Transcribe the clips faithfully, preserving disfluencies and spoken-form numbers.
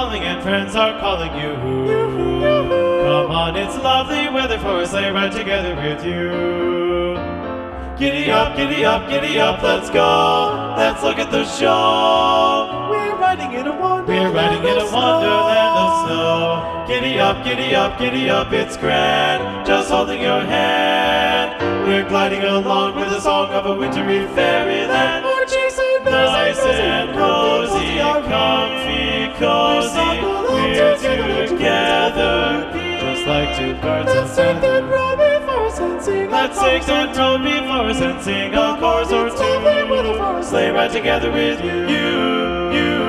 falling and friends are calling you. Come on, it's lovely weather for a sleigh ride together with you. Giddy up, giddy up, giddy up, let's go. Let's look at the show. We're riding in a wonderland. We're riding in a wonderland of snow. Giddy up, giddy up, giddy up, it's grand. Just holding your hand. We're gliding along with the song of a wintry fairyland. Our cheeks are Nice and cozy, comfy, cozy. We're together, just like two birds of Let's take that road before us and sing. Let's take that road before us and sing a chorus or two. Sleigh ride together with you, you.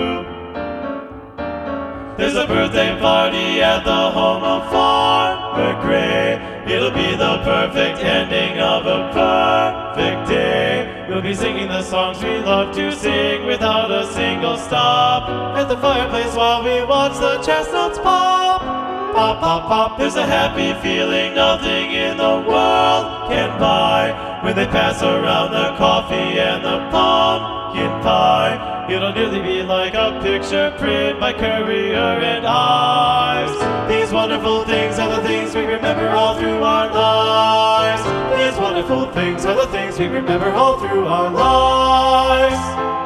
There's a birthday party at the home of Farmer Gray. It'll be the perfect ending of a perfect day. We'll be singing the songs we love to sing without a single stop. At the fireplace while we watch the chestnuts pop. Pop, pop, pop. There's a happy feeling nothing in the world can buy when they pass around the coffee and the pumpkin pie. It'll nearly be like a picture print by Currier and Ives. These wonderful things are the things we remember all through our lives. These wonderful things are the things we remember all through our lives.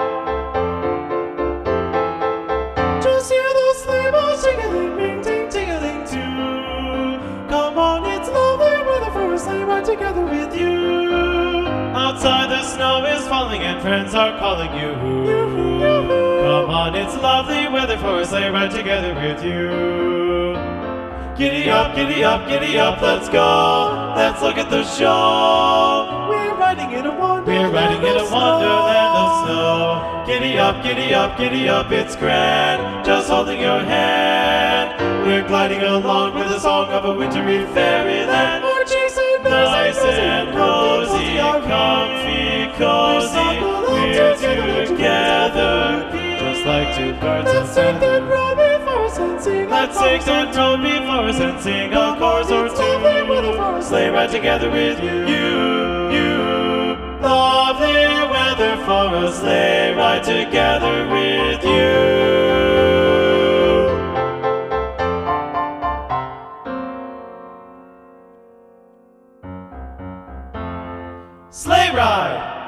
Just hear those sleigh bells jingling, ring, ting, tingling too. Come on, it's lovely weather for a sleigh ride together with you. Outside the snow is falling and friends are calling you. Come on, it's lovely weather for a sleigh ride together with you. Giddy up, giddy up, giddy up, let's go. Let's look at the show. We're riding in a wonderland. We're riding in a wonderland of snow. Giddy up, giddy up, giddy up, it's grand. Just holding your hand. We're gliding along with the song of a wintry fairyland. Our cheeks are Nice and cozy, comfy, cozy. We're together, just like two birds of Let's take that road before us and sing. Let's take that road before us and sing a chorus or two. Sleigh ride together with you, you. Lovely weather for a sleigh ride together with you. Sleigh ride!